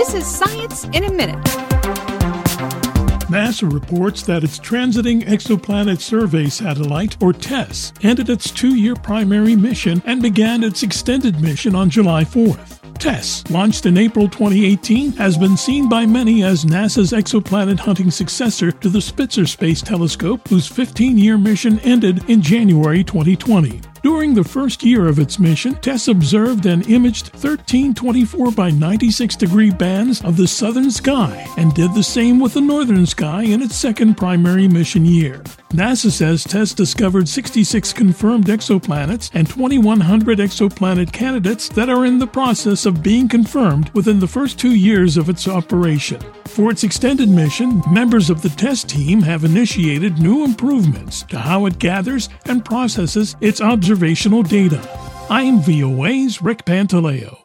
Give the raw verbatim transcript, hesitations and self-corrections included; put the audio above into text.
This is Science in a Minute. NASA reports that its Transiting Exoplanet Survey Satellite, or TESS, ended its two-year primary mission and began its extended mission on July fourth. TESS, launched in April twenty eighteen, has been seen by many as NASA's exoplanet hunting successor to the Spitzer Space Telescope, whose fifteen-year mission ended in January twenty twenty. During the first year of its mission, TESS observed and imaged thirteen twenty-four by ninety-six degree bands of the southern sky and did the same with the northern sky in its second primary mission year. NASA says TESS discovered sixty-six confirmed exoplanets and twenty-one hundred exoplanet candidates that are in the process of being confirmed within the first two years of its operation. For its extended mission, members of the TESS team have initiated new improvements to how it gathers and processes its observational data. I am V O A's Rick Pantaleo.